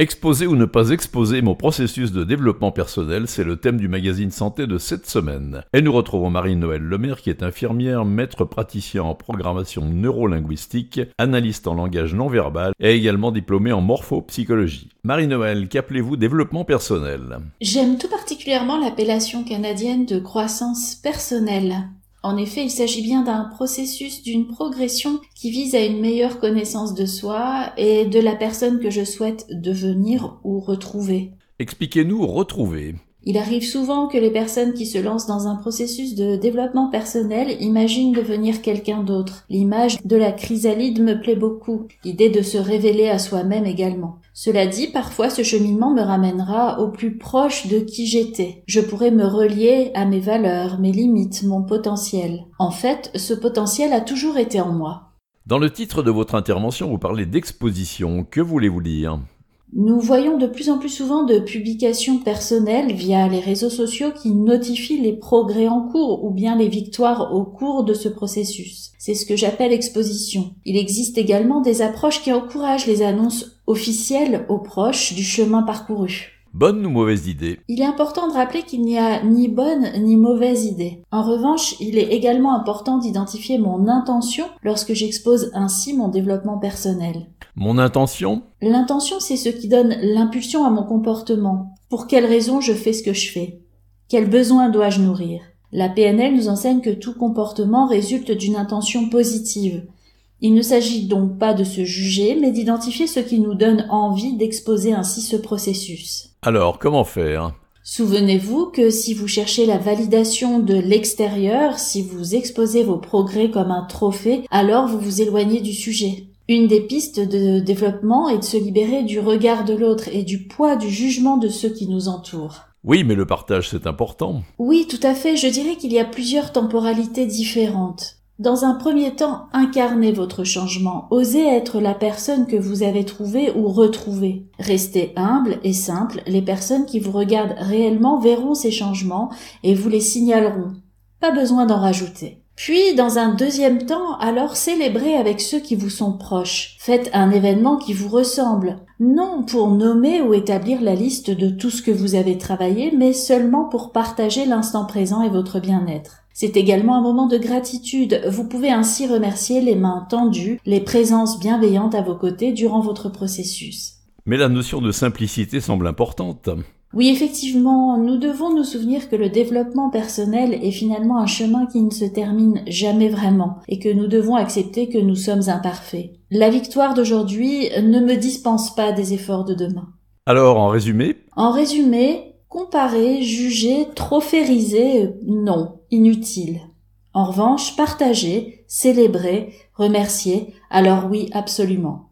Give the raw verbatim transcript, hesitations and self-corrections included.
Exposer ou ne pas exposer mon processus de développement personnel, c'est le thème du magazine Santé de cette semaine. Et nous retrouvons Marie-Noëlle Lemaire qui est infirmière, maître praticien en programmation neurolinguistique, analyste en langage non verbal et également diplômée en morphopsychologie. Marie-Noëlle, qu'appelez-vous développement personnel ? J'aime tout particulièrement l'appellation canadienne de croissance personnelle. En effet, il s'agit bien d'un processus, d'une progression qui vise à une meilleure connaissance de soi et de la personne que je souhaite devenir ou retrouver. Expliquez-nous retrouver. Il arrive souvent que les personnes qui se lancent dans un processus de développement personnel imaginent devenir quelqu'un d'autre. L'image de la chrysalide me plaît beaucoup, l'idée de se révéler à soi-même également. Cela dit, parfois ce cheminement me ramènera au plus proche de qui j'étais. Je pourrais me relier à mes valeurs, mes limites, mon potentiel. En fait, ce potentiel a toujours été en moi. Dans le titre de votre intervention, vous parlez d'exposition. Que voulez-vous dire ? Nous voyons de plus en plus souvent de publications personnelles via les réseaux sociaux qui notifient les progrès en cours ou bien les victoires au cours de ce processus. C'est ce que j'appelle exposition. Il existe également des approches qui encouragent les annonces officielles aux proches du chemin parcouru. Bonne ou mauvaise idée ? Il est important de rappeler qu'il n'y a ni bonne ni mauvaise idée. En revanche, il est également important d'identifier mon intention lorsque j'expose ainsi mon développement personnel. Mon intention ? L'intention, c'est ce qui donne l'impulsion à mon comportement. Pour quelles raisons je fais ce que je fais ? Quels besoins dois-je nourrir ? La P N L nous enseigne que tout comportement résulte d'une intention positive. Il ne s'agit donc pas de se juger, mais d'identifier ce qui nous donne envie d'exposer ainsi ce processus. Alors, comment faire ? Souvenez-vous que si vous cherchez la validation de l'extérieur, si vous exposez vos progrès comme un trophée, alors vous vous éloignez du sujet. Une des pistes de développement est de se libérer du regard de l'autre et du poids du jugement de ceux qui nous entourent. Oui, mais le partage, c'est important. Oui, tout à fait. Je dirais qu'il y a plusieurs temporalités différentes. Dans un premier temps, incarnez votre changement. Osez être la personne que vous avez trouvée ou retrouvée. Restez humble et simple. Les personnes qui vous regardent réellement verront ces changements et vous les signaleront. Pas besoin d'en rajouter. Puis, dans un deuxième temps, alors célébrez avec ceux qui vous sont proches. Faites un événement qui vous ressemble. Non pour nommer ou établir la liste de tout ce que vous avez travaillé, mais seulement pour partager l'instant présent et votre bien-être. C'est également un moment de gratitude. Vous pouvez ainsi remercier les mains tendues, les présences bienveillantes à vos côtés durant votre processus. Mais la notion de simplicité semble importante. Oui, effectivement, nous devons nous souvenir que le développement personnel est finalement un chemin qui ne se termine jamais vraiment et que nous devons accepter que nous sommes imparfaits. La victoire d'aujourd'hui ne me dispense pas des efforts de demain. Alors, en résumé ? En résumé, comparer, juger, trophériser, non, inutile. En revanche, partager, célébrer, remercier, alors oui, absolument.